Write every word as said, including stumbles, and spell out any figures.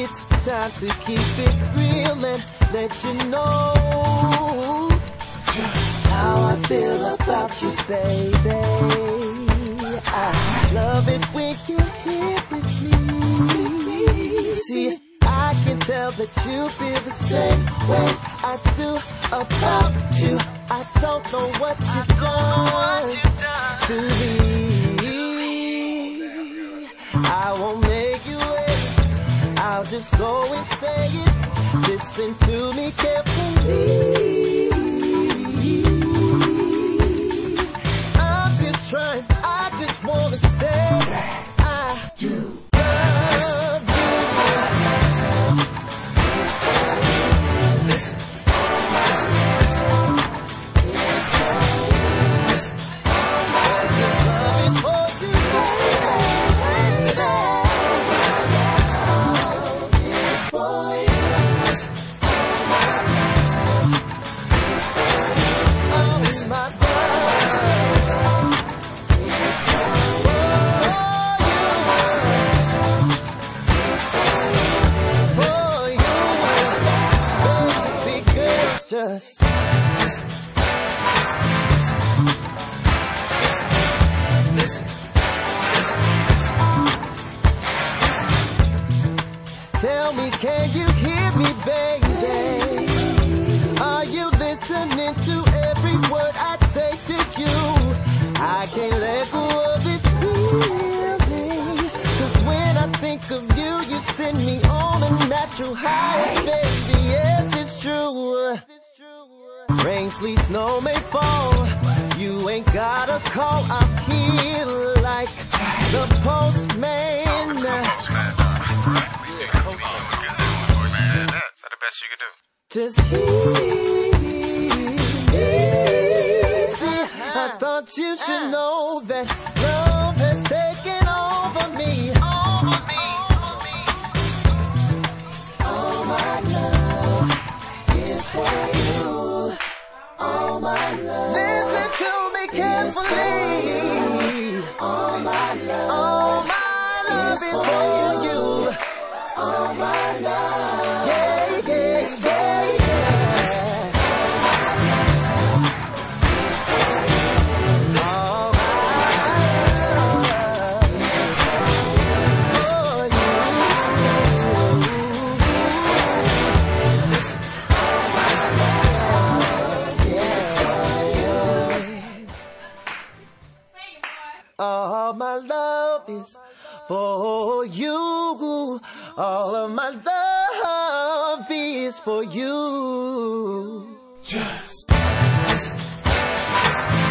It's time to keep it real and let you know just how I feel about you, baby. I love it when you're here with me. See, I can tell that you feel the same way I do about you. I don't know what you've done to me. I won't make you wait. I'll just go and say it. Listen to me carefully. I'm just trying, I just wanna say I do love you. Listen, listen, listen. This love is for you. Just listen, listen, listen, listen, listen. Tell me, can you hear me, baby? Are you listening to every word I say to you? I can't let go of this feeling, 'cause when I think of you, you send me on a natural high, baby. Yes, it's true. Rain, sleet, snow may fall. You ain't gotta call. I'm here like the postman. That's the best you can do. Just hear me. I thought you should know that love has taken over me. Over me. All my love is for you. All my love. Listen to me carefully. All my love. All my love is for you. All my love. Yeah, yeah, yeah, yeah. All my love is for you. All my love is for you. All of my love is for you. Just listen, listen.